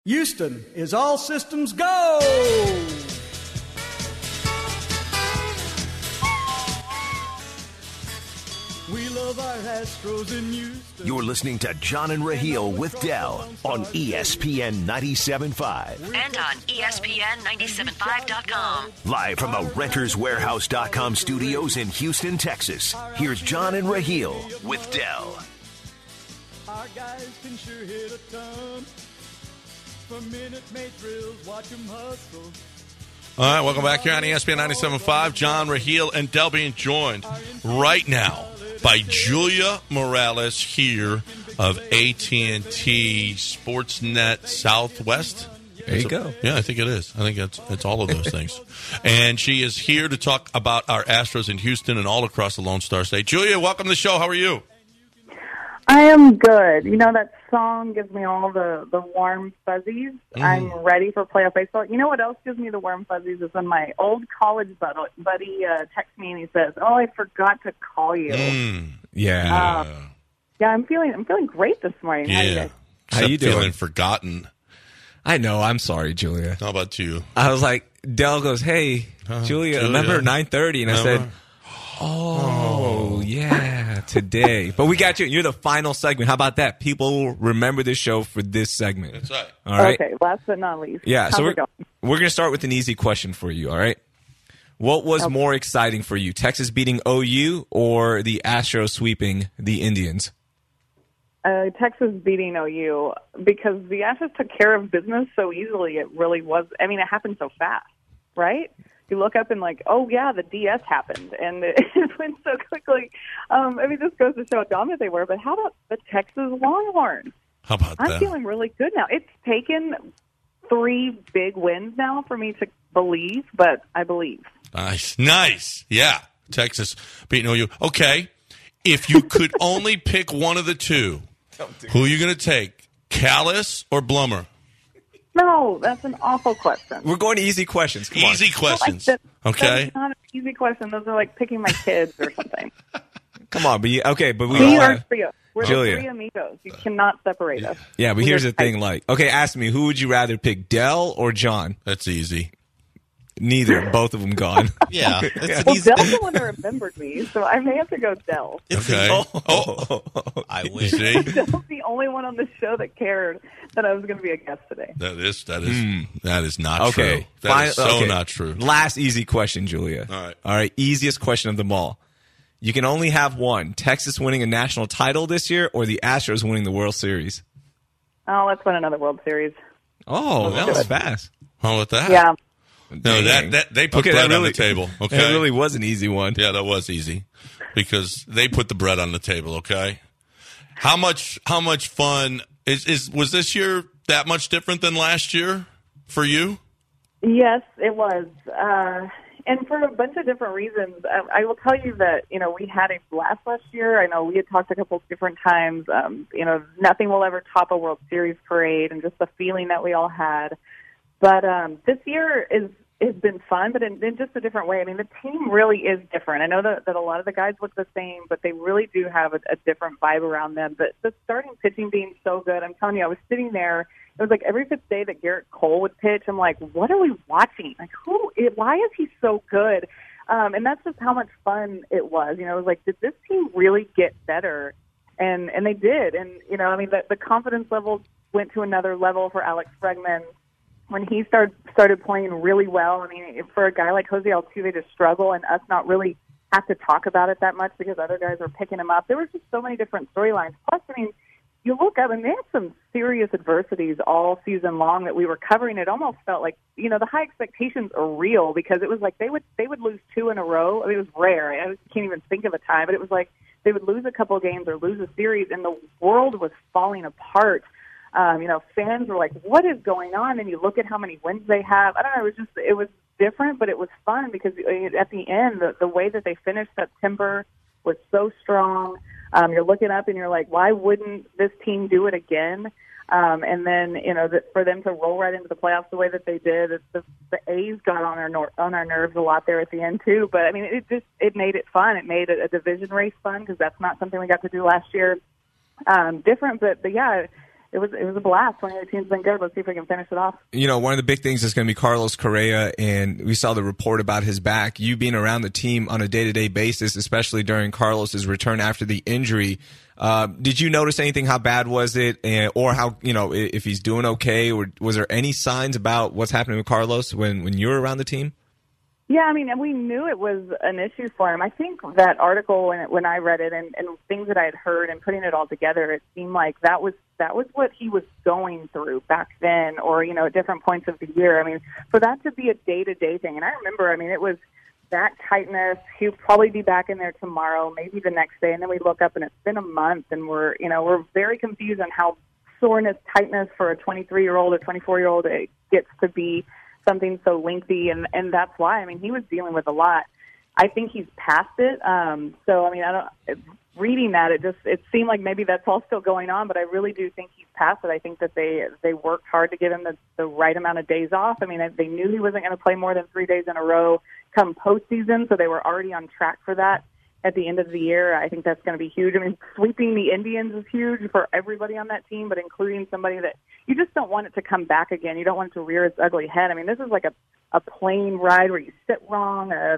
Houston is all systems go! We love our Astros in Houston. You're listening to John and Raheel with Dell on ESPN 97.5. And on ESPN975.com. Live from the RentersWarehouse.com studios in Houston, Texas. Here's John and Raheel with Dell. Our guys can sure hit a ton. For Minute Maid drills, watch them hustle. All right, welcome back here on ESPN 97.5. John, Raheel, and Dell being joined right now by Julia Morales here of AT&T Sportsnet Southwest. There you go. Yeah, I think it is. I think it's all of those things. And she is here to talk about our Astros in Houston and all across the Lone Star State. Julia, welcome to the show. How are you? I am good. You know, that song gives me all the warm fuzzies. I'm ready for playoff baseball. You know what else gives me the warm fuzzies is when my old college buddy texts me and he says, "Oh, I forgot to call you." Yeah. Yeah, I'm feeling great this morning. Yeah. How you doing? Feeling forgotten. I know. I'm sorry, Julia. How about you? I was like, Dell goes, "Hey, Julia, remember 9:30?" And I said, "Oh, yeah, today." But we got you. You're the final segment. How about that? People remember this show for this segment. That's right. All right. Okay, last but not least. Yeah, so How's it going? we're going to start with an easy question for you, all right? What was more exciting for you, Texas beating OU or the Astros sweeping the Indians? Texas beating OU because the Astros took care of business so easily. It really was. I mean, it happened so fast, right? You look up and like, oh, yeah, the DS happened, and it went so quickly. I mean, this goes to show how dominant they were, but how about the Texas Longhorns? How about that? I'm feeling really good now. It's taken 3 big wins now for me to believe, but I believe. Nice. Yeah, Texas beating OU. Okay, if you could only pick one of the two, who are you going to take, Callis or Blummer? No, that's an awful question. We're going to easy questions. Come on. Easy questions. Okay. That's not an easy question. Those are like picking my kids or something. Come on, but we We all are have... trio. We're Julia. the 3 amigos. You cannot separate us. Yeah, but here's the thing, like, okay, ask me, who would you rather pick, Dell or John? That's easy. Neither. Both of them gone. Yeah. Well, Dell's the one that remembered me, so I may have to go Dell. Okay. I You wish. see? Dell's the only one on the show that cared that I was going to be a guest today. That is not Okay. true. That is so okay. not true. Last easy question, Julia. All right. Easiest question of them all. You can only have one. Texas winning a national title this year or the Astros winning the World Series? Oh, let's win another World Series. Oh, that was fast. How about that? Yeah. No, that they put bread on the table. Okay, That really was an easy one. Yeah, that was easy because they put the bread on the table. Okay, how much fun was this year? That much different than last year for you? Yes, it was. And for a bunch of different reasons. I will tell you that, you know, we had a blast last year. I know we had talked a couple of different times. You know, nothing will ever top a World Series parade and just the feeling that we all had. But this year has been fun, but in just a different way. I mean, the team really is different. I know that a lot of the guys look the same, but they really do have a different vibe around them. But the starting pitching being so good, I'm telling you, I was sitting there. It was like every 5th day that Garrett Cole would pitch, I'm like, what are we watching? Like, why is he so good? And that's just how much fun it was. You know, it was like, did this team really get better? And they did. And, you know, I mean, the confidence level went to another level for Alex Bregman. When he started playing really well, I mean, for a guy like Jose Altuve to struggle and us not really have to talk about it that much because other guys were picking him up, there were just so many different storylines. Plus, I mean, you look up and they had some serious adversities all season long that we were covering. It almost felt like, you know, the high expectations are real because it was like they would lose 2 in a row. I mean, it was rare. I can't even think of a time, but it was like they would lose a couple of games or lose a series, and the world was falling apart. You know, fans were like, what is going on? And you look at how many wins they have. I don't know. It was different, but it was fun because at the end, the way that they finished September was so strong. You're looking up and you're like, why wouldn't this team do it again? And then, you know, for them to roll right into the playoffs the way that they did, the A's got on our nerves a lot there at the end too. But I mean, it made it fun. It made a division race fun because that's not something we got to do last year. Different, but yeah. it was a blast. 2018's been good. Let's see if we can finish it off. You know, one of the big things is going to be Carlos Correa, and we saw the report about his back. You being around the team on a day-to-day basis, especially during Carlos's return after the injury, did you notice anything? How bad was it, or how, you know, if he's doing okay, or was there any signs about what's happening with Carlos when you were around the team? Yeah, I mean, and we knew it was an issue for him. I think that article, when I read it, and things that I had heard, and putting it all together, it seemed like that was what he was going through back then, or, you know, at different points of the year. I mean, for that to be a day-to-day thing, and I remember, I mean, it was that tightness. He'll probably be back in there tomorrow, maybe the next day, and then we look up and it's been a month, and we're very confused on how soreness, tightness for a 23-year-old or 24-year-old it gets to be something so lengthy, and that's why. I mean, he was dealing with a lot. I think he's past it. So, I mean, reading that, it seemed like maybe that's all still going on, but I really do think he's past it. I think that they worked hard to give him the right amount of days off. I mean, they knew he wasn't going to play more than 3 days in a row come postseason, so they were already on track for that at the end of the year. I think that's going to be huge. I mean, sweeping the Indians is huge for everybody on that team, but including somebody that you just don't want it to come back again. You don't want it to rear its ugly head. I mean, this is like a plane ride where you sit wrong, a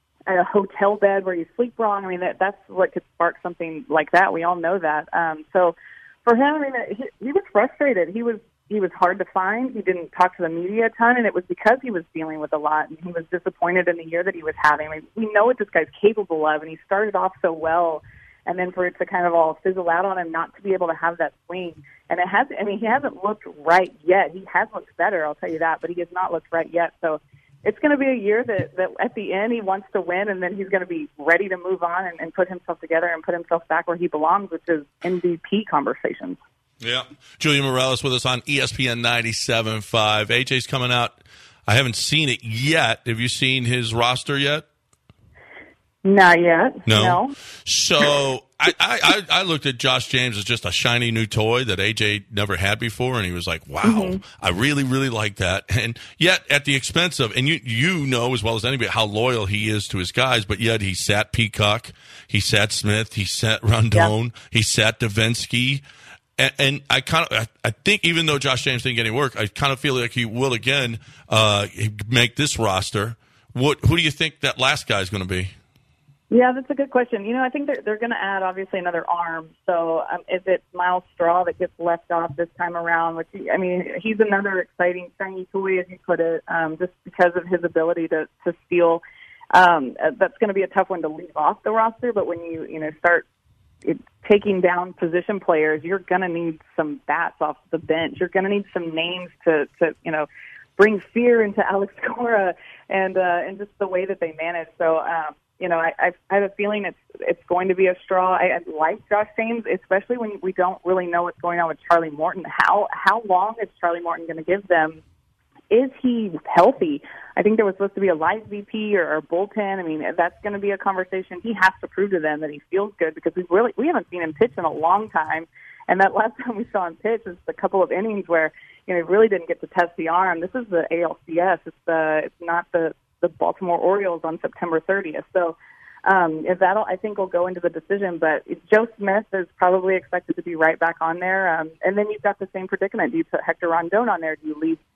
hotel bed where you sleep wrong. I mean, that's what could spark something like that. We all know that. So for him, I mean, he was frustrated. He was hard to find. He didn't talk to the media a ton, and it was because he was dealing with a lot, and he was disappointed in the year that he was having. I mean, we know what this guy's capable of, and he started off so well, and then for it to kind of all fizzle out on him, not to be able to have that swing. And he hasn't looked right yet. He has looked better, I'll tell you that, but he has not looked right yet. So it's going to be a year that at the end he wants to win, and then he's going to be ready to move on and put himself together and put himself back where he belongs, which is MVP conversations. Yeah. Julia Morales with us on ESPN 97.5. AJ's coming out. I haven't seen it yet. Have you seen his roster yet? Not yet. No. So I looked at Josh James as just a shiny new toy that AJ never had before, and he was like, wow, I really, really like that. And yet at the expense of, and you know as well as anybody how loyal he is to his guys, but yet he sat Peacock, he sat Smith, he sat Rondon, he sat Davinsky. And I think even though Josh James didn't get any work, I kind of feel like he will again make this roster. Who do you think that last guy is going to be? Yeah, that's a good question. You know, I think they're going to add obviously another arm. So is it Miles Straw that gets left off this time around? Which he's another exciting shiny toy, as you put it, just because of his ability to steal. That's going to be a tough one to leave off the roster. But when you start taking down position players, you're going to need some bats off the bench. You're going to need some names to bring fear into Alex Cora and just the way that they manage. So, I have a feeling it's going to be a Straw. I like Josh James, especially when we don't really know what's going on with Charlie Morton. How long is Charlie Morton going to give them? Is he healthy? I think there was supposed to be a live VP or bullpen. I mean, that's going to be a conversation. He has to prove to them that he feels good because we haven't seen him pitch in a long time. And that last time we saw him pitch was a couple of innings where he really didn't get to test the arm. This is the ALCS. It's not the Baltimore Orioles on September 30th. So that'll, I think, will go into the decision. But Joe Smith is probably expected to be right back on there. And then you've got the same predicament. Do you put Hector Rondon on there? Do you leave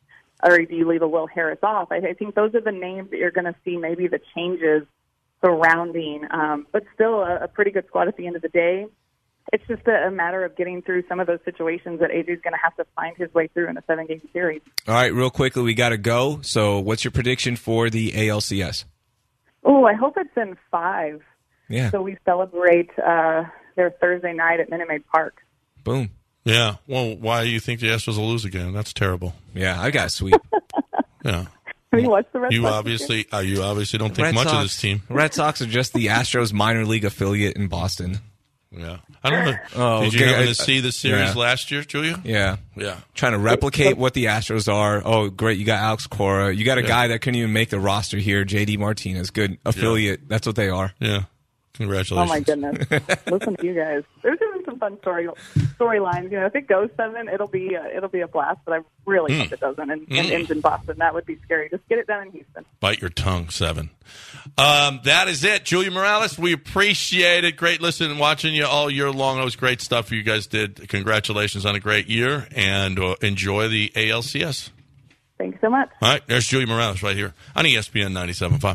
a Will Harris off? I think those are the names that you're going to see maybe the changes surrounding. But still a pretty good squad at the end of the day. It's just a matter of getting through some of those situations that AJ's going to have to find his way through in a 7-game series. All right, real quickly, we got to go. So what's your prediction for the ALCS? Oh, I hope it's in 5. Yeah. So we celebrate their Thursday night at Minute Maid Park. Boom. Yeah. Well, why do you think the Astros will lose again? That's terrible. Yeah, I got sweep. Yeah. I mean, what's the Red You Sox obviously don't think much of this team. Red Sox are just the Astros minor league affiliate in Boston. Yeah. I don't know. Did you happen to see the series last year, Julia? Yeah. Yeah. Trying to replicate what the Astros are. Oh, great. You got Alex Cora. You got a guy that couldn't even make the roster here, J.D. Martinez. Good affiliate. Yeah. That's what they are. Yeah. Congratulations. Oh my goodness! Listen to you guys. There's even some fun storylines. If it goes 7, it'll be a blast. But I really hope it doesn't and ends in Boston. That would be scary. Just get it done in Houston. Bite your tongue, 7. That is it, Julia Morales. We appreciate it. Great listening and watching you all year long. It was great stuff you guys did. Congratulations on a great year, and enjoy the ALCS. Thanks so much. All right, there's Julia Morales right here on ESPN 97.5.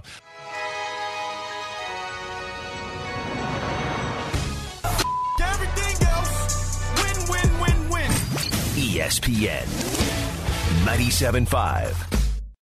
ESPN 97.5.